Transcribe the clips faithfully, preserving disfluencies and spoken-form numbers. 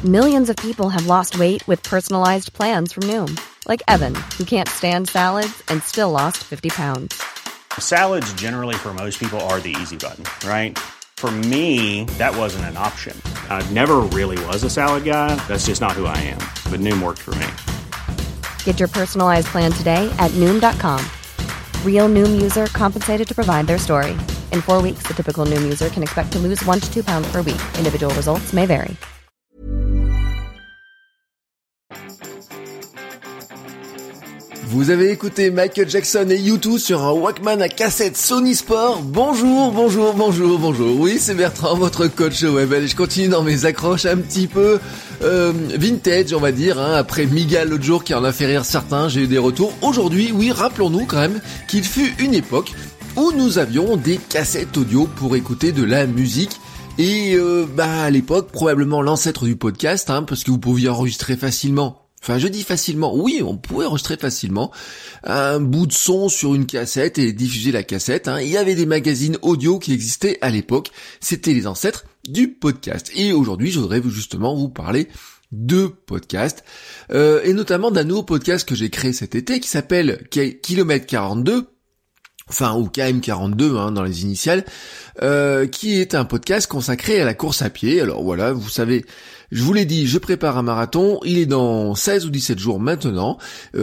Millions of people have lost weight with personalized plans from Noom. Like Evan, who can't stand salads and still lost fifty pounds. Salads generally for most people are the easy button, right? For me, that wasn't an option. I never really was a salad guy. That's just not who I am. But Noom worked for me. Get your personalized plan today at Noom dot com. Real Noom user compensated to provide their story. In four weeks, the typical Noom user can expect to lose one to two pounds per week. Individual results may vary. Vous avez écouté Michael Jackson et U deux sur un Walkman à cassette Sony Sport. Bonjour, bonjour, bonjour, bonjour. Oui, c'est Bertrand, votre coach web. Allez, je continue dans mes accroches un petit peu euh, vintage, on va dire. Hein. Après Miga l'autre jour qui en a fait rire certains, j'ai eu des retours. Aujourd'hui, oui, rappelons-nous quand même qu'il fut une époque où nous avions des cassettes audio pour écouter de la musique. Et euh, bah à l'époque, probablement l'ancêtre du podcast, hein, parce que vous pouviez enregistrer facilement. Enfin, je dis facilement, oui, on pouvait enregistrer facilement un bout de son sur une cassette et diffuser la cassette. Hein. Il y avait des magazines audio qui existaient à l'époque. C'était les ancêtres du podcast. Et aujourd'hui, je voudrais justement vous parler de podcast, euh, et notamment d'un nouveau podcast que j'ai créé cet été qui s'appelle Kilomètre quarante-deux. Enfin, ou K M quarante-deux hein, dans les initiales, euh, qui est un podcast consacré à la course à pied. Alors voilà, vous savez, je vous l'ai dit, je prépare un marathon, il est dans seize ou dix-sept jours maintenant.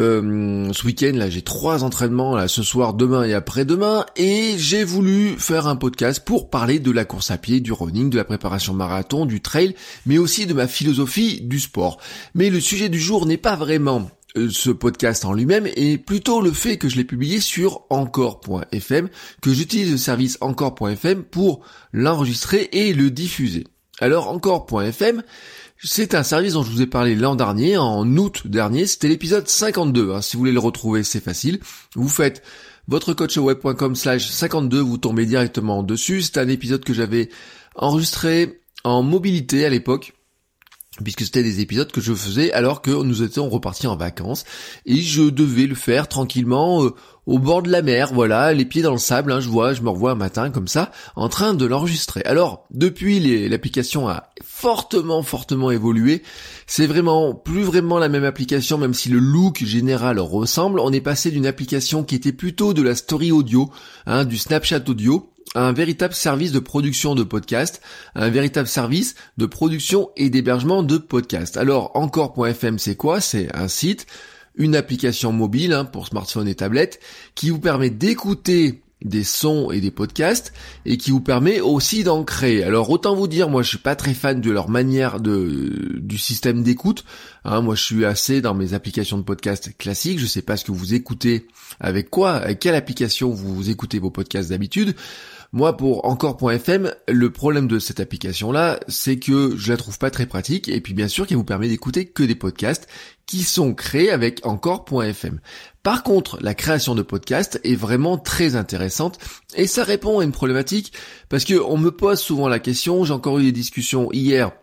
Euh, ce week-end, là, j'ai trois entraînements, là, ce soir, demain et après-demain, et j'ai voulu faire un podcast pour parler de la course à pied, du running, de la préparation marathon, du trail, mais aussi de ma philosophie du sport. Mais le sujet du jour n'est pas vraiment ce podcast en lui-même, et plutôt le fait que je l'ai publié sur encore point f m, que j'utilise le service encore point f m pour l'enregistrer et le diffuser. Alors encore point f m, c'est un service dont je vous ai parlé l'an dernier, en août dernier, c'était l'épisode cinquante-deux. Hein. Si vous voulez le retrouver, c'est facile. Vous faites votrecoachweb point com slash cinquante-deux, vous tombez directement dessus. C'est un épisode que j'avais enregistré en mobilité à l'époque, puisque c'était des épisodes que je faisais alors que nous étions repartis en vacances, et je devais le faire tranquillement euh, au bord de la mer, voilà, les pieds dans le sable, hein, je vois, je me revois un matin comme ça, en train de l'enregistrer. Alors, depuis, les, l'application a fortement, fortement évolué, c'est vraiment plus vraiment la même application, même si le look général ressemble. On est passé d'une application qui était plutôt de la story audio, hein, du Snapchat audio, un véritable service de production de podcast, un véritable service de production et d'hébergement de podcast. Alors, encore point f m, c'est quoi ? C'est un site, une application mobile hein, pour smartphone et tablette, qui vous permet d'écouter des sons et des podcasts, et qui vous permet aussi d'en créer. Alors, autant vous dire, moi je suis pas très fan de leur manière de du système d'écoute. Hein, moi je suis assez dans mes applications de podcast classiques, je sais pas ce que vous écoutez, avec quoi, avec quelle application vous écoutez vos podcasts d'habitude. Moi, pour encore point f m, le problème de cette application-là, c'est que je la trouve pas très pratique, et puis bien sûr qu'elle vous permet d'écouter que des podcasts qui sont créés avec encore point f m. Par contre, la création de podcasts est vraiment très intéressante, et ça répond à une problématique, parce que on me pose souvent la question, j'ai encore eu des discussions hier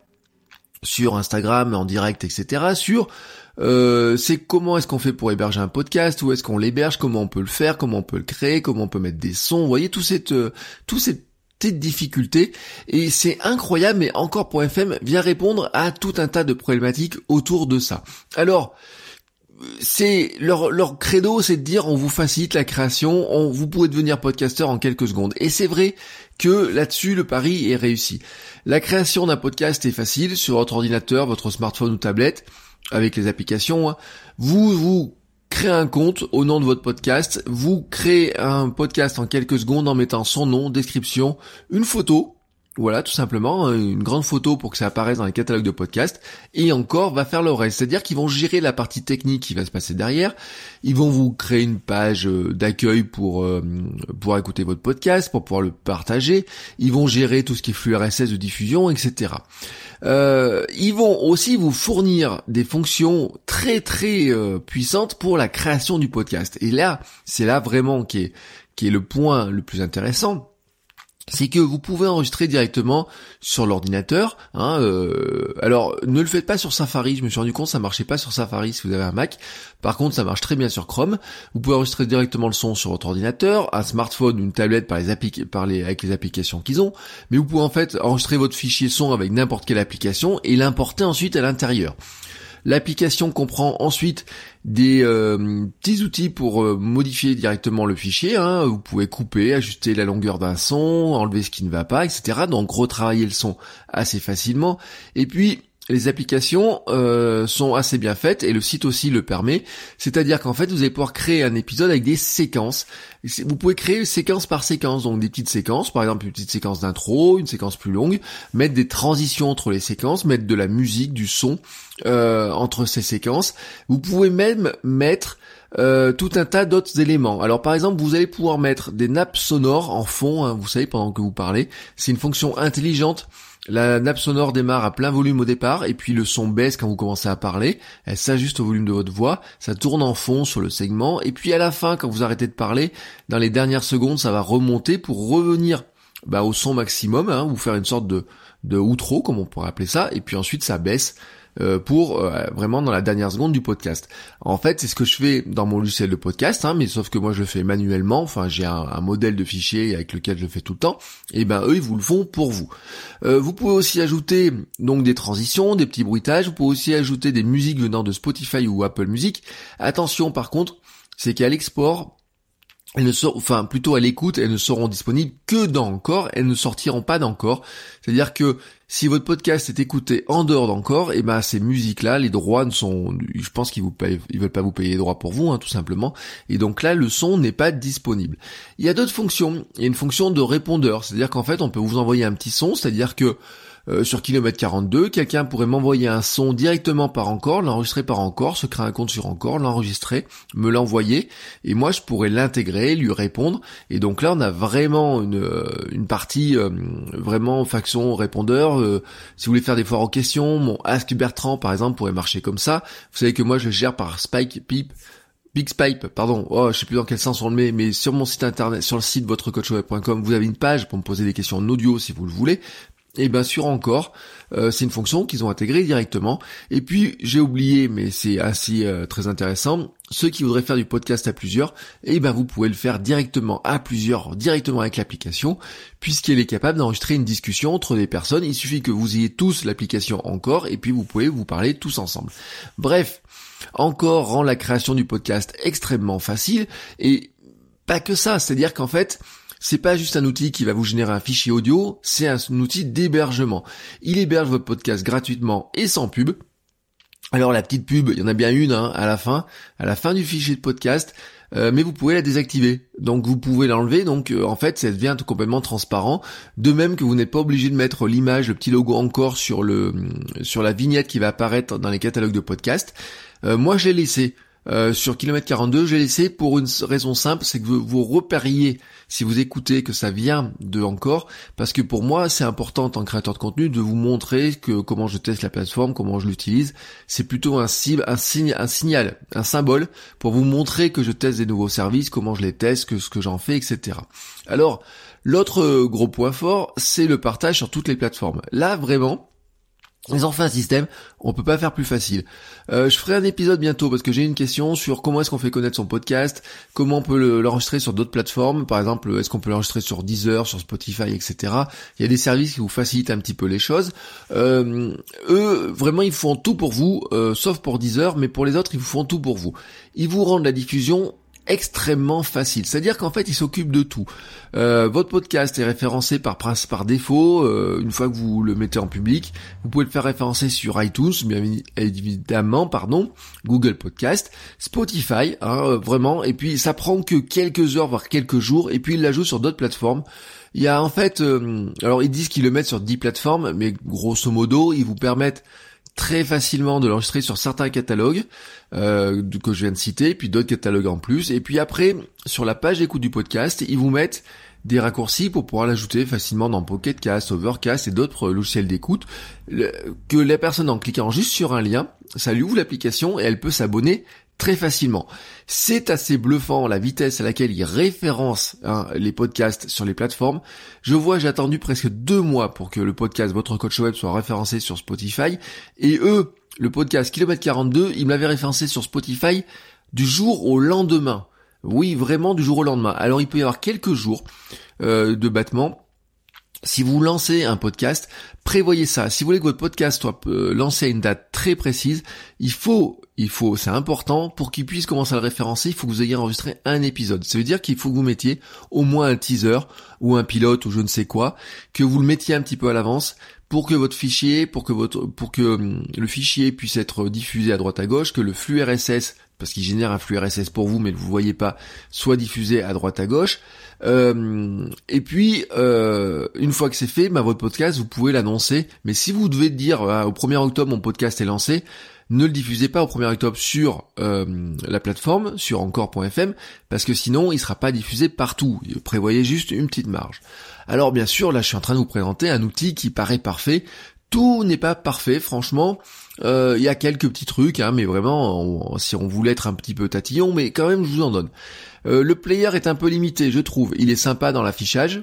sur Instagram, en direct, et cetera, sur Euh, c'est comment est-ce qu'on fait pour héberger un podcast, où est-ce qu'on l'héberge, comment on peut le faire, comment on peut le créer, comment on peut mettre des sons, vous voyez, tout cette, euh, tout cette petites difficultés, et c'est incroyable, mais encore point f m vient répondre à tout un tas de problématiques autour de ça. Alors, c'est leur leur credo, c'est de dire on vous facilite la création, on vous pouvez devenir podcasteur en quelques secondes. Et c'est vrai que là-dessus le pari est réussi. La création d'un podcast est facile sur votre ordinateur, votre smartphone ou tablette, avec les applications. Vous vous créez un compte au nom de votre podcast, vous créez un podcast en quelques secondes en mettant son nom, description, une photo. Voilà, tout simplement, une grande photo pour que ça apparaisse dans les catalogues de podcasts, et encore va faire le reste. C'est-à-dire qu'ils vont gérer la partie technique qui va se passer derrière, ils vont vous créer une page d'accueil pour euh, pouvoir écouter votre podcast, pour pouvoir le partager, ils vont gérer tout ce qui est flux R S S de diffusion, et cetera. Euh, ils vont aussi vous fournir des fonctions très très euh, puissantes pour la création du podcast. Et là, c'est là vraiment qui est, qui est le point le plus intéressant. c'est que vous pouvez enregistrer directement sur l'ordinateur. Hein, euh, alors, ne le faites pas sur Safari. Je me suis rendu compte, ça marchait pas sur Safari si vous avez un Mac. Par contre, ça marche très bien sur Chrome. Vous pouvez enregistrer directement le son sur votre ordinateur, un smartphone, une tablette par les appli- par les, avec les applications qu'ils ont. Mais vous pouvez en fait enregistrer votre fichier son avec n'importe quelle application et l'importer ensuite à l'intérieur. L'application comprend ensuite des euh, petits outils pour euh, modifier directement le fichier. Hein. Vous pouvez couper, ajuster la longueur d'un son, enlever ce qui ne va pas, et cetera. Donc retravailler le son assez facilement. Et puis les applications euh, sont assez bien faites et le site aussi le permet. C'est-à-dire qu'en fait, vous allez pouvoir créer un épisode avec des séquences. Vous pouvez créer séquence par séquence, donc des petites séquences, par exemple une petite séquence d'intro, une séquence plus longue, mettre des transitions entre les séquences, mettre de la musique, du son euh, entre ces séquences. Vous pouvez même mettre Euh, tout un tas d'autres éléments. Alors par exemple, vous allez pouvoir mettre des nappes sonores en fond, hein, vous savez, pendant que vous parlez. C'est une fonction intelligente. La nappe sonore démarre à plein volume au départ, et puis le son baisse quand vous commencez à parler. Elle s'ajuste au volume de votre voix, ça tourne en fond sur le segment, et puis à la fin, quand vous arrêtez de parler, dans les dernières secondes, ça va remonter pour revenir bah, au son maximum, hein, ou faire une sorte de, de outro, comme on pourrait appeler ça, et puis ensuite ça baisse Euh, pour euh, vraiment dans la dernière seconde du podcast. En fait, c'est ce que je fais dans mon logiciel de podcast, hein, mais sauf que moi je le fais manuellement. Enfin, j'ai un, un modèle de fichier avec lequel je le fais tout le temps. Et ben eux, ils vous le font pour vous. Euh, vous pouvez aussi ajouter donc des transitions, des petits bruitages. Vous pouvez aussi ajouter des musiques venant de Spotify ou Apple Music. Attention, par contre, c'est qu'à l'export, elles ne sortent, enfin plutôt à l'écoute, elles ne seront disponibles que dans Encore, elles ne sortiront pas d'Encore. C'est-à-dire que si votre podcast est écouté en dehors d'Encore, et ben ces musiques-là, les droits ne sont, je pense qu'ils vous payent, ils veulent pas vous payer les droits pour vous, hein, tout simplement. Et donc là, le son n'est pas disponible. Il y a d'autres fonctions. Il y a une fonction de répondeur, c'est-à-dire qu'en fait, on peut vous envoyer un petit son, c'est-à-dire que Euh, sur kilomètre quarante-deux, quelqu'un pourrait m'envoyer un son directement par Encore, l'enregistrer par Encore, se créer un compte sur Encore, l'enregistrer, me l'envoyer, et moi je pourrais l'intégrer, lui répondre, et donc là on a vraiment une, une partie euh, vraiment faction répondeur. Euh, si vous voulez faire des foires aux questions, mon Ask Bertrand par exemple pourrait marcher comme ça. Vous savez que moi je gère par Spike Pipe, Bigspipe, pardon, oh, je sais plus dans quel sens on le met, mais sur mon site internet, sur le site votre coach web point com, vous avez une page pour me poser des questions en audio si vous le voulez. Et bien sûr Encore, euh, c'est une fonction qu'ils ont intégrée directement. Et puis j'ai oublié, mais c'est ainsi euh, très intéressant, ceux qui voudraient faire du podcast à plusieurs, et ben vous pouvez le faire directement à plusieurs, directement avec l'application, puisqu'elle est capable d'enregistrer une discussion entre des personnes. Il suffit que vous ayez tous l'application Encore, et puis vous pouvez vous parler tous ensemble. Bref, Encore rend la création du podcast extrêmement facile, et pas que ça, c'est-à-dire qu'en fait, c'est pas juste un outil qui va vous générer un fichier audio, c'est un, un outil d'hébergement. Il héberge votre podcast gratuitement et sans pub. Alors la petite pub, il y en a bien une hein, à la fin, à la fin du fichier de podcast, euh, mais vous pouvez la désactiver. Donc vous pouvez l'enlever, donc euh, en fait ça devient tout complètement transparent. De même que vous n'êtes pas obligé de mettre l'image, le petit logo Encore sur le sur la vignette qui va apparaître dans les catalogues de podcast. Euh, moi je l'ai laissé. Euh, sur kilomètre quarante-deux, j'ai laissé pour une raison simple, c'est que vous, vous repériez, si vous écoutez, que ça vient de Encore, parce que pour moi, c'est important en tant que créateur de contenu de vous montrer que comment je teste la plateforme, comment je l'utilise. C'est plutôt un cible, un signe, un signal, un symbole pour vous montrer que je teste des nouveaux services, comment je les teste, que ce que j'en fais, et cetera. Alors, l'autre gros point fort, c'est le partage sur toutes les plateformes. Là, vraiment, ils ont fait un système, on peut pas faire plus facile. Euh, je ferai un épisode bientôt parce que j'ai une question sur comment est-ce qu'on fait connaître son podcast, comment on peut le, l'enregistrer sur d'autres plateformes, par exemple est-ce qu'on peut l'enregistrer sur Deezer, sur Spotify, et cetera. Il y a des services qui vous facilitent un petit peu les choses. Euh, eux, vraiment, ils font tout pour vous, euh, sauf pour Deezer, mais pour les autres, ils vous font tout pour vous. Ils vous rendent la diffusion extrêmement facile, c'est-à-dire qu'en fait ils s'occupent de tout. Euh, votre podcast est référencé par par défaut, euh, une fois que vous le mettez en public, vous pouvez le faire référencer sur iTunes, bien évidemment, pardon, Google Podcast, Spotify, hein, vraiment, et puis ça prend que quelques heures, voire quelques jours, et puis ils l'ajoutent sur d'autres plateformes. Il y a en fait, euh, alors ils disent qu'ils le mettent sur dix plateformes, mais grosso modo, ils vous permettent très facilement de l'enregistrer sur certains catalogues euh, que je viens de citer, puis d'autres catalogues en plus, et puis après, sur la page d'écoute du podcast, ils vous mettent des raccourcis pour pouvoir l'ajouter facilement dans Pocket Cast, Overcast et d'autres logiciels d'écoute, le, que la personne en cliquant juste sur un lien, ça lui ouvre l'application et elle peut s'abonner très facilement. C'est assez bluffant la vitesse à laquelle ils référencent hein, les podcasts sur les plateformes. Je vois, j'ai attendu presque deux mois pour que le podcast Votre Coach Web soit référencé sur Spotify. Et eux, le podcast Kilomètre quarante-deux, ils me l'avaient référencé sur Spotify du jour au lendemain. Oui, vraiment du jour au lendemain. Alors il peut y avoir quelques jours euh, de battement. Si vous lancez un podcast, prévoyez ça. Si vous voulez que votre podcast soit euh, lancé à une date très précise, il faut, il faut, c'est important, pour qu'il puisse commencer à le référencer, il faut que vous ayez enregistré un épisode. Ça veut dire qu'il faut que vous mettiez au moins un teaser ou un pilote ou je ne sais quoi, que vous le mettiez un petit peu à l'avance pour que votre fichier, pour que votre, pour que hum, le fichier puisse être diffusé à droite à gauche, que le flux R S S, parce qu'il génère un flux R S S pour vous, mais vous ne voyez pas, soit diffusé à droite à gauche. Euh, et puis, euh, une fois que c'est fait, bah, votre podcast, vous pouvez l'annoncer. Mais si vous devez dire ah, au premier octobre, mon podcast est lancé, ne le diffusez pas au premier octobre sur euh, la plateforme, sur encore point f m, parce que sinon, il sera pas diffusé partout. Prévoyez juste une petite marge. Alors, bien sûr, là, je suis en train de vous présenter un outil qui paraît parfait. Tout n'est pas parfait, franchement. Il euh, y a quelques petits trucs, hein, mais vraiment, on, si on voulait être un petit peu tatillon, mais quand même, je vous en donne. Euh, le player est un peu limité, je trouve. Il est sympa dans l'affichage.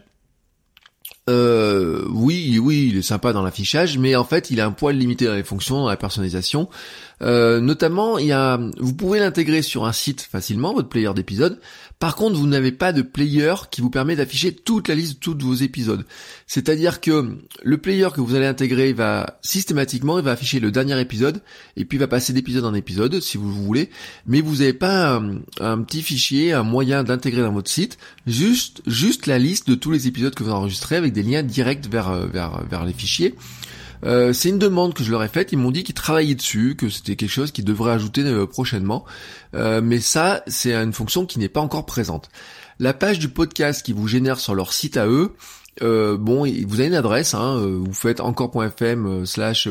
Euh, oui, oui, il est sympa dans l'affichage, mais en fait, il est un poil limité dans les fonctions, dans la personnalisation. Euh, notamment, il y a, vous pouvez l'intégrer sur un site facilement, votre player d'épisodes. Par contre, vous n'avez pas de player qui vous permet d'afficher toute la liste de tous vos épisodes. C'est-à-dire que le player que vous allez intégrer va systématiquement, il va afficher le dernier épisode et puis il va passer d'épisode en épisode si vous voulez. Mais vous n'avez pas un, un petit fichier, un moyen d'intégrer dans votre site, juste, juste la liste de tous les épisodes que vous enregistrez avec des liens directs vers, vers, vers les fichiers. Euh, c'est une demande que je leur ai faite, ils m'ont dit qu'ils travaillaient dessus, que c'était quelque chose qu'ils devraient ajouter euh, prochainement, euh, mais ça c'est une fonction qui n'est pas encore présente. La page du podcast qui vous génère sur leur site à eux, euh, bon, vous avez une adresse, hein, vous faites encore point f m slash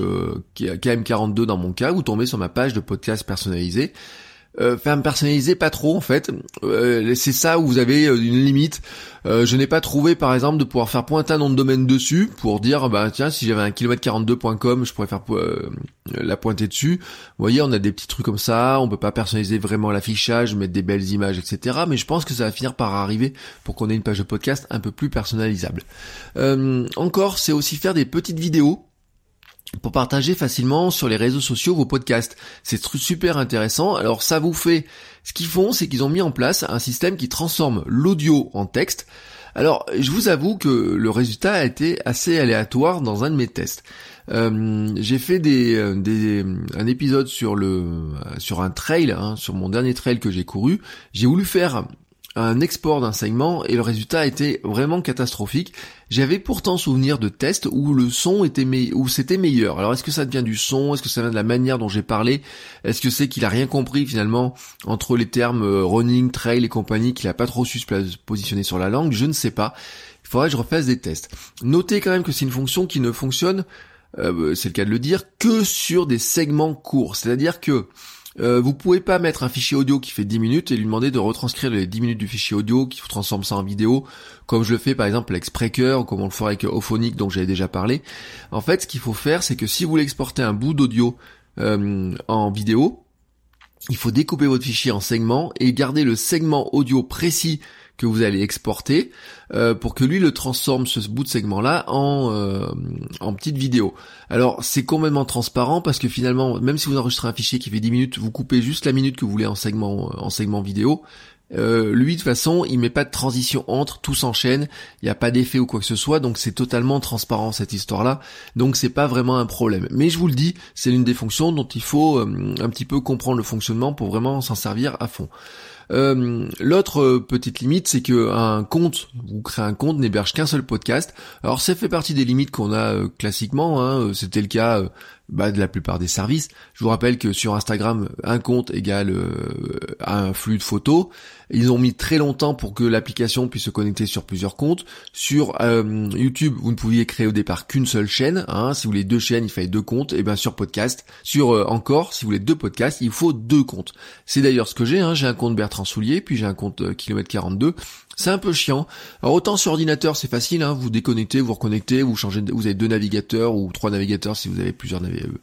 K M quarante-deux dans mon cas, vous tombez sur ma page de podcast personnalisé. Euh, enfin personnaliser pas trop en fait, euh, c'est ça où vous avez une limite. Euh, je n'ai pas trouvé par exemple de pouvoir faire pointer un nom de domaine dessus pour dire bah tiens si j'avais un kilomètre quarante-deux point com je pourrais faire euh, la pointer dessus. Vous voyez, on a des petits trucs comme ça, on peut pas personnaliser vraiment l'affichage, mettre des belles images, et cetera. Mais je pense que ça va finir par arriver pour qu'on ait une page de podcast un peu plus personnalisable. Euh, encore, c'est aussi faire des petites vidéos pour partager facilement sur les réseaux sociaux vos podcasts. C'est super intéressant. Alors ça vous fait... Ce qu'ils font, c'est qu'ils ont mis en place un système qui transforme l'audio en texte. Alors je vous avoue que le résultat a été assez aléatoire dans un de mes tests. Euh, j'ai fait des, des un épisode sur le sur un trail, hein, sur mon dernier trail que j'ai couru. J'ai voulu faire un export d'un segment et le résultat a été vraiment catastrophique. J'avais pourtant souvenir de tests où le son était me- où c'était meilleur. Alors est-ce que ça vient du son? Est-ce que ça vient de la manière dont j'ai parlé? Est-ce que c'est qu'il a rien compris finalement entre les termes running, trail et compagnie, qu'il a pas trop su se positionner sur la langue? Je ne sais pas. Il faudrait que je refasse des tests. Notez quand même que c'est une fonction qui ne fonctionne, euh, c'est le cas de le dire, que sur des segments courts. C'est-à-dire que Euh, vous pouvez pas mettre un fichier audio qui fait dix minutes et lui demander de retranscrire les dix minutes du fichier audio, qui transforme ça en vidéo, comme je le fais par exemple avec Spreaker, ou comme on le ferait avec Auphonic dont j'avais déjà parlé. En fait, ce qu'il faut faire, c'est que si vous voulez exporter un bout d'audio euh, en vidéo, il faut découper votre fichier en segments et garder le segment audio précis que vous allez exporter euh, pour que lui le transforme, ce bout de segment-là, en euh, en petite vidéo. Alors c'est complètement transparent parce que finalement, même si vous enregistrez un fichier qui fait dix minutes, vous coupez juste la minute que vous voulez en segment en segment vidéo. Euh, lui de toute façon, il met pas de transition entre, tout s'enchaîne, il n'y a pas d'effet ou quoi que ce soit, donc c'est totalement transparent cette histoire-là. Donc c'est pas vraiment un problème. Mais je vous le dis, c'est l'une des fonctions dont il faut euh, un petit peu comprendre le fonctionnement pour vraiment s'en servir à fond. Euh, l'autre euh, petite limite, c'est que un compte, vous créez un compte, n'héberge qu'un seul podcast. Alors ça fait partie des limites qu'on a euh, classiquement, hein. C'était le cas euh, bah, de la plupart des services. Je vous rappelle que sur Instagram, un compte égale euh, un flux de photos. Ils ont mis très longtemps pour que l'application puisse se connecter sur plusieurs comptes. Sur euh, YouTube, vous ne pouviez créer au départ qu'une seule chaîne, hein. Si vous voulez deux chaînes, il fallait deux comptes. Et bien sur podcast, sur euh, encore, si vous voulez deux podcasts, il faut deux comptes. C'est d'ailleurs ce que j'ai, hein. J'ai un compte Bertrand Soulier, puis j'ai un compte euh, Kilomètre quarante-deux. C'est un peu chiant. Alors autant sur ordinateur c'est facile, hein, vous déconnectez, vous reconnectez, vous changez, vous avez deux navigateurs ou trois navigateurs si vous avez plusieurs navigateurs.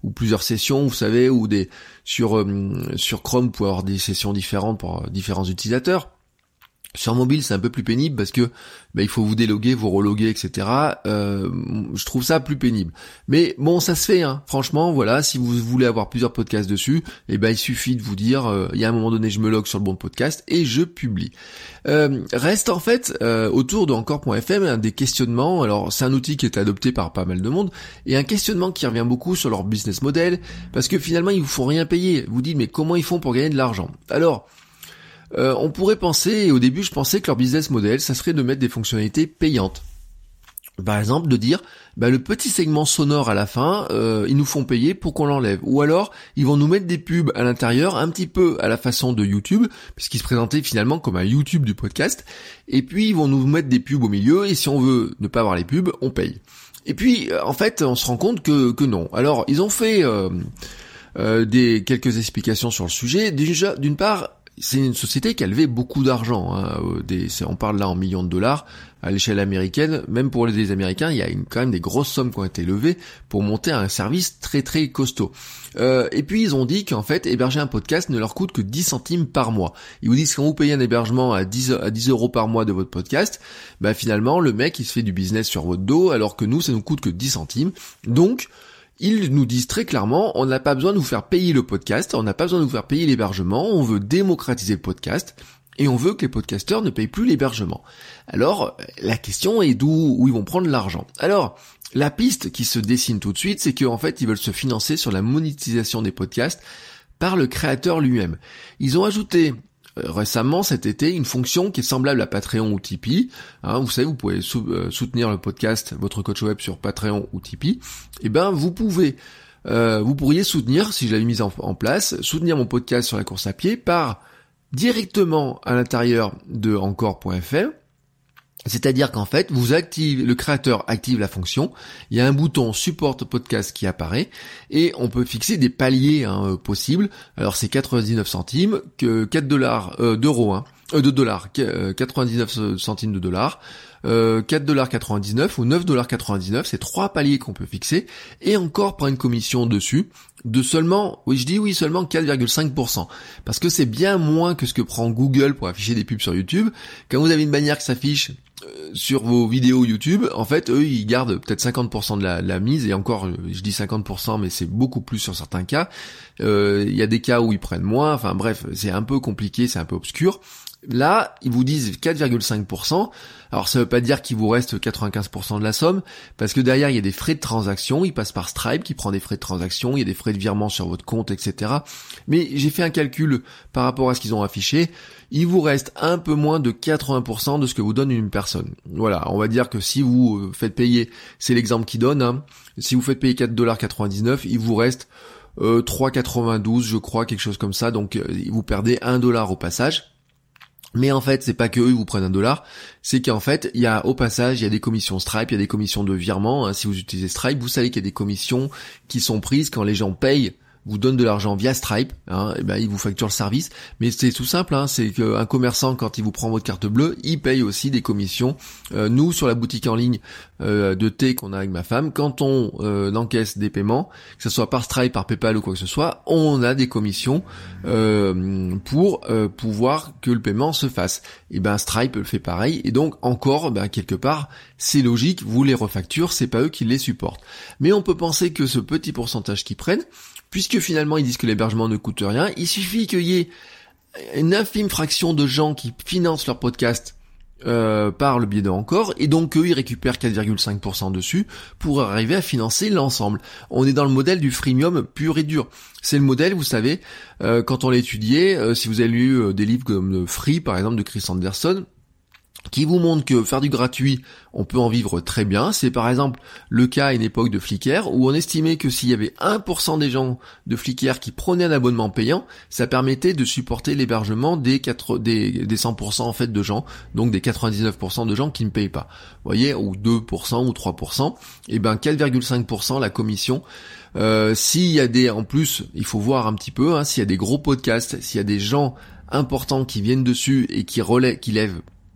ou plusieurs sessions, vous savez, ou des sur euh, sur Chrome, vous pouvez avoir des sessions différentes pour différents utilisateurs. Sur mobile, c'est un peu plus pénible parce que bah, il faut vous déloguer, vous reloguer, et cetera. Euh, je trouve ça plus pénible. Mais bon, ça se fait, hein. Franchement, voilà, si vous voulez avoir plusieurs podcasts dessus, eh ben il suffit de vous dire, euh, il y a un moment donné, je me logue sur le bon podcast et je publie. Euh, reste en fait euh, autour de encore point f m hein, des questionnements. Alors, c'est un outil qui est adopté par pas mal de monde et un questionnement qui revient beaucoup sur leur business model parce que finalement, ils vous font rien payer. Vous dites, mais comment ils font pour gagner de l'argent ? Alors, Euh, on pourrait penser, et au début je pensais que leur business model, ça serait de mettre des fonctionnalités payantes. Par exemple, de dire, bah, le petit segment sonore à la fin, euh, ils nous font payer pour qu'on l'enlève. Ou alors, ils vont nous mettre des pubs à l'intérieur, un petit peu à la façon de YouTube, puisqu'ils se présentaient finalement comme un YouTube du podcast. Et puis, ils vont nous mettre des pubs au milieu, et si on veut ne pas avoir les pubs, on paye. Et puis, en fait, on se rend compte que, que non. Alors, ils ont fait euh, euh, des quelques explications sur le sujet. Déjà, d'une part, c'est une société qui a levé beaucoup d'argent, hein, des, c'est, on parle là en millions de dollars à l'échelle américaine. Même pour les Américains, il y a une, quand même des grosses sommes qui ont été levées pour monter un service très très costaud. Euh, et puis ils ont dit qu'en fait, héberger un podcast ne leur coûte que dix centimes par mois. Ils vous disent que quand vous payez un hébergement à dix euros par mois de votre podcast, bah finalement le mec il se fait du business sur votre dos, alors que nous ça nous coûte que dix centimes. Donc ils nous disent très clairement, on n'a pas besoin de vous faire payer le podcast, on n'a pas besoin de vous faire payer l'hébergement, on veut démocratiser le podcast, et on veut que les podcasteurs ne payent plus l'hébergement. Alors, la question est d'où où ils vont prendre l'argent. Alors, la piste qui se dessine tout de suite, c'est qu'en fait, ils veulent se financer sur la monétisation des podcasts par le créateur lui-même. Ils ont ajouté récemment cet été une fonction qui est semblable à Patreon ou Tipeee. Hein, vous savez, vous pouvez sou- euh, soutenir le podcast, votre coach web sur Patreon ou Tipeee. Et ben, vous pouvez, euh, vous pourriez soutenir, si je l'avais mise en, en place, soutenir mon podcast sur la course à pied par directement à l'intérieur de encore point f m. C'est-à-dire qu'en fait, vous activez, le créateur active la fonction, il y a un bouton support podcast qui apparaît, et on peut fixer des paliers hein, possibles. Alors c'est quatre-vingt-dix-neuf centimes, que quatre dollars, euh, d'euros, hein, euh, de dollars, quatre-vingt-dix-neuf centimes de dollars, euh, quatre dollars quatre-vingt-dix-neuf ou neuf dollars quatre-vingt-dix-neuf, c'est trois paliers qu'on peut fixer, et encore prendre une commission dessus, de seulement, oui je dis oui, seulement quatre virgule cinq pour cent, parce que c'est bien moins que ce que prend Google pour afficher des pubs sur YouTube. Quand vous avez une bannière qui s'affiche sur vos vidéos YouTube, en fait, eux, ils gardent peut-être cinquante pour cent de la, la mise, et encore, je dis cinquante pour cent, mais c'est beaucoup plus sur certains cas. Euh, il y a des cas où ils prennent moins, enfin bref, c'est un peu compliqué, c'est un peu obscur. Là, ils vous disent quatre virgule cinq pour cent. Alors ça veut pas dire qu'il vous reste quatre-vingt-quinze pour cent de la somme, parce que derrière il y a des frais de transaction, il passe par Stripe qui prend des frais de transaction, il y a des frais de virement sur votre compte, et cetera. Mais j'ai fait un calcul par rapport à ce qu'ils ont affiché, il vous reste un peu moins de quatre-vingts pour cent de ce que vous donne une personne. Voilà, on va dire que si vous faites payer, c'est l'exemple qu'ils donne, hein, si vous faites payer quatre dollars quatre-vingt-dix-neuf, il vous reste euh, trois virgule quatre-vingt-douze, je crois, quelque chose comme ça, donc euh, vous perdez un dollar au passage. Mais en fait, c'est pas que eux vous prennent un dollar, c'est qu'en fait, il y a au passage, il y a des commissions Stripe, il y a des commissions de virement. Hein, si vous utilisez Stripe, vous savez qu'il y a des commissions qui sont prises quand les gens payent, vous donnent de l'argent via Stripe, hein, et ben ils vous facturent le service. Mais c'est tout simple, hein, c'est qu'un commerçant, quand il vous prend votre carte bleue, il paye aussi des commissions. Euh, nous, sur la boutique en ligne euh, de thé qu'on a avec ma femme, quand on euh, encaisse des paiements, que ce soit par Stripe, par PayPal ou quoi que ce soit, on a des commissions euh, pour euh, pouvoir que le paiement se fasse. Et ben Stripe le fait pareil, et donc encore, ben quelque part, c'est logique, vous les refacturez, c'est pas eux qui les supportent. Mais on peut penser que ce petit pourcentage qu'ils prennent, puisque finalement ils disent que l'hébergement ne coûte rien, il suffit qu'il y ait une infime fraction de gens qui financent leur podcast euh, par le biais de Encore, et donc eux ils récupèrent quatre virgule cinq pour cent dessus pour arriver à financer l'ensemble. On est dans le modèle du freemium pur et dur. C'est le modèle, vous savez, euh, quand on l'a étudié, euh, si vous avez lu euh, des livres comme Free par exemple de Chris Anderson, qui vous montre que faire du gratuit, on peut en vivre très bien. C'est par exemple le cas à une époque de Flickr, où on estimait que s'il y avait un pour cent des gens de Flickr qui prenaient un abonnement payant, ça permettait de supporter l'hébergement des, quatre, des, des cent pour cent en fait de gens, donc des quatre-vingt-dix-neuf pour cent de gens qui ne payent pas. Vous voyez, ou deux pour cent ou trois pour cent, et ben quatre virgule cinq pour cent la commission. Euh, s'il y a des, en plus, il faut voir un petit peu, hein, s'il y a des gros podcasts, s'il y a des gens importants qui viennent dessus et qui relèvent, qui lèvent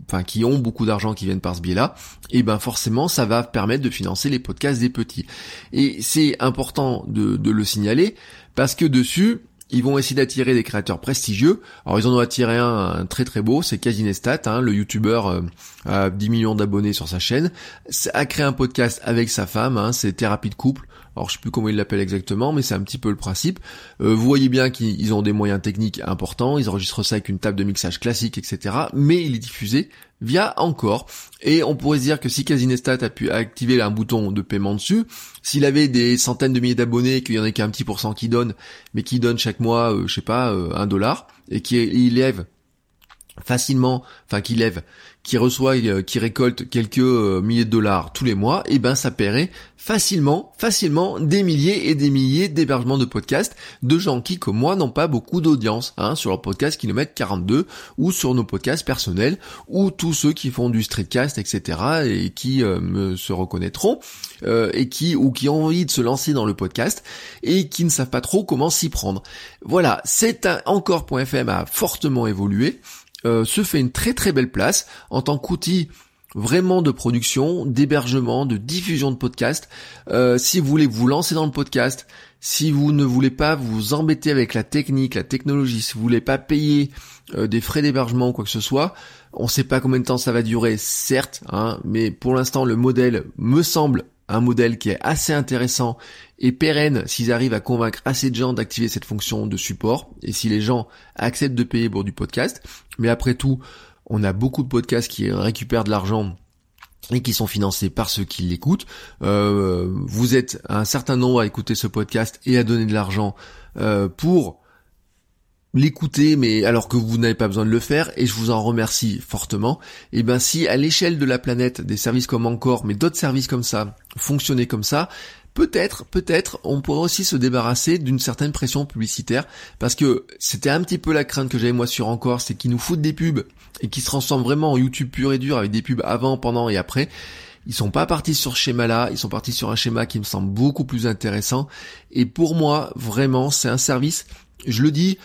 enfin qui ont beaucoup d'argent qui viennent par ce biais-là, et ben forcément ça va permettre de financer les podcasts des petits. Et c'est important de, de le signaler parce que dessus, ils vont essayer d'attirer des créateurs prestigieux. Alors ils en ont attiré un, un très très beau, c'est Casinestat, hein, le youtubeur euh, à dix millions d'abonnés sur sa chaîne, a créé un podcast avec sa femme, hein, c'est Thérapie de couple. Alors je sais plus comment il l'appelle exactement, mais c'est un petit peu le principe. Euh, vous voyez bien qu'ils ont des moyens techniques importants, ils enregistrent ça avec une table de mixage classique, et cetera. Mais il est diffusé via Anchor. Et on pourrait se dire que si Casinestat a pu activer un bouton de paiement dessus, s'il avait des centaines de milliers d'abonnés, qu'il y en ait qu'un petit pourcent qui donne, mais qui donne chaque mois, euh, je sais pas, euh, un dollar, et qui élève facilement, enfin qui lève, qui reçoit, euh, qui récolte quelques euh, milliers de dollars tous les mois, et ben ça paierait facilement, facilement des milliers et des milliers d'hébergements de podcasts de gens qui, comme moi, n'ont pas beaucoup d'audience, hein, sur leur podcast Kilomètre quarante-deux, ou sur nos podcasts personnels, ou tous ceux qui font du streetcast, et cetera, et qui euh, me se reconnaîtront, euh, et qui, ou qui ont envie de se lancer dans le podcast, et qui ne savent pas trop comment s'y prendre. Voilà, c'est un Anchor point F M a fortement évolué, Euh, se fait une très très belle place en tant qu'outil vraiment de production, d'hébergement, de diffusion de podcast. Euh, si vous voulez vous lancer dans le podcast, si vous ne voulez pas vous embêter avec la technique, la technologie, si vous voulez pas payer euh, des frais d'hébergement ou quoi que ce soit, on sait pas combien de temps ça va durer, certes, hein, mais pour l'instant le modèle me semble un modèle qui est assez intéressant et pérenne s'ils arrivent à convaincre assez de gens d'activer cette fonction de support et si les gens acceptent de payer pour du podcast. Mais après tout, on a beaucoup de podcasts qui récupèrent de l'argent et qui sont financés par ceux qui l'écoutent. Euh, vous êtes un certain nombre à écouter ce podcast et à donner de l'argent euh, pour l'écouter, mais alors que vous n'avez pas besoin de le faire, et je vous en remercie fortement. Et ben si à l'échelle de la planète, des services comme Anchor, mais d'autres services comme ça, fonctionnaient comme ça, peut-être, peut-être, on pourrait aussi se débarrasser d'une certaine pression publicitaire, parce que c'était un petit peu la crainte que j'avais moi sur Anchor, c'est qu'ils nous foutent des pubs, et qu'ils se transforment vraiment en YouTube pur et dur, avec des pubs avant, pendant et après. Ils sont pas partis sur ce schéma-là, ils sont partis sur un schéma qui me semble beaucoup plus intéressant, et pour moi, vraiment, c'est un service. Je le dis,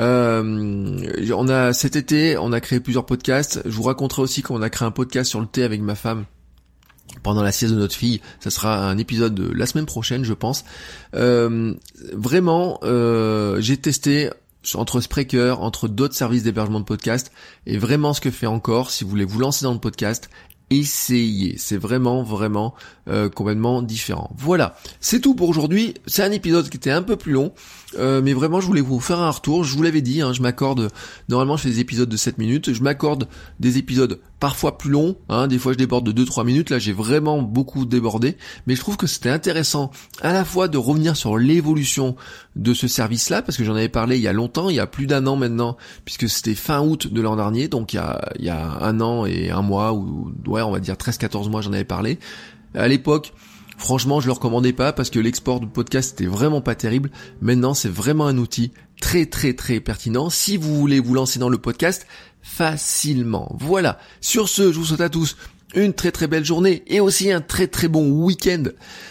euh, on a cet été, on a créé plusieurs podcasts. Je vous raconterai aussi qu'on a créé un podcast sur le thé avec ma femme pendant la sieste de notre fille. Ça sera un épisode de la semaine prochaine, je pense. Euh, vraiment, euh, j'ai testé entre Spreaker, entre d'autres services d'hébergement de podcast, et vraiment ce que fait Anchor, si vous voulez vous lancer dans le podcast, essayez, c'est vraiment vraiment euh, complètement différent. Voilà, c'est tout pour aujourd'hui. C'est un épisode qui était un peu plus long, euh, mais vraiment je voulais vous faire un retour. Je vous l'avais dit, hein, je m'accorde, normalement je fais des épisodes de sept minutes, je m'accorde des épisodes parfois plus longs, hein, des fois je déborde de deux trois minutes, là j'ai vraiment beaucoup débordé, mais je trouve que c'était intéressant à la fois de revenir sur l'évolution de ce service-là, parce que j'en avais parlé il y a longtemps, il y a plus d'un an maintenant, puisque c'était fin août de l'an dernier, donc il y a, il y a un an et un mois, ou ouais on va dire treize quatorze mois j'en avais parlé. À l'époque, franchement je le recommandais pas parce que l'export de podcast était vraiment pas terrible. Maintenant c'est vraiment un outil très très très pertinent si vous voulez vous lancer dans le podcast facilement. Voilà, sur ce je vous souhaite à tous une très très belle journée et aussi un très très bon week-end.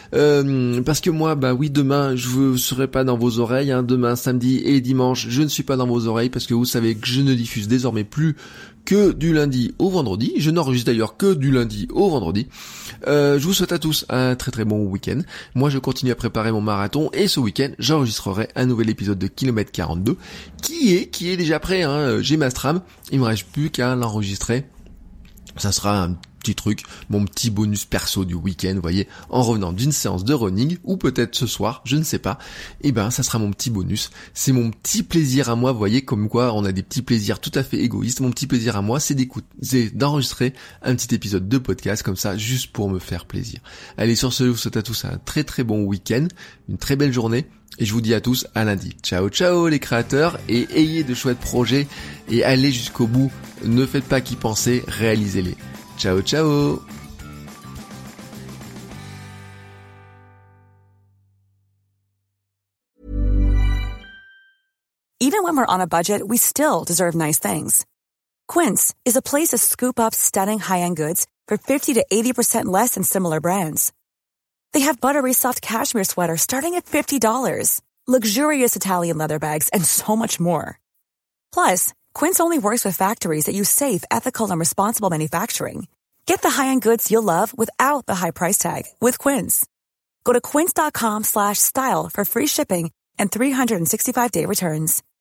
Euh, parce que moi, bah oui, demain, je ne serai pas dans vos oreilles. Hein. Demain, samedi et dimanche, je ne suis pas dans vos oreilles parce que vous savez que je ne diffuse désormais plus que du lundi au vendredi. Je n'enregistre d'ailleurs que du lundi au vendredi. Euh, je vous souhaite à tous un très très bon week-end. Moi, je continue à préparer mon marathon et ce week-end, j'enregistrerai un nouvel épisode de Kilomètre quarante-deux qui est qui est déjà prêt. Hein. J'ai ma stram. Il me reste plus qu'à l'enregistrer. Ça sera un petit truc, mon petit bonus perso du week-end, vous voyez, en revenant d'une séance de running, ou peut-être ce soir, je ne sais pas, et ben ça sera mon petit bonus, c'est mon petit plaisir à moi, vous voyez, comme quoi on a des petits plaisirs tout à fait égoïstes. Mon petit plaisir à moi, c'est d'écouter, c'est d'enregistrer un petit épisode de podcast comme ça, juste pour me faire plaisir. Allez, sur ce, je vous souhaite à tous un très très bon week-end, une très belle journée, et je vous dis à tous à lundi. Ciao ciao les créateurs, et ayez de chouettes projets, et allez jusqu'au bout, ne faites pas qu'y penser, réalisez-les. Ciao ciao. Even when we're on a budget, we still deserve nice things. Quince is a place to scoop up stunning high-end goods for fifty to eighty percent less than similar brands. They have buttery soft cashmere sweaters starting at fifty dollars, luxurious Italian leather bags, and so much more. Plus, Quince only works with factories that use safe, ethical, and responsible manufacturing. Get the high-end goods you'll love without the high price tag with Quince. Go to quince.com slash style for free shipping and three sixty-five day returns.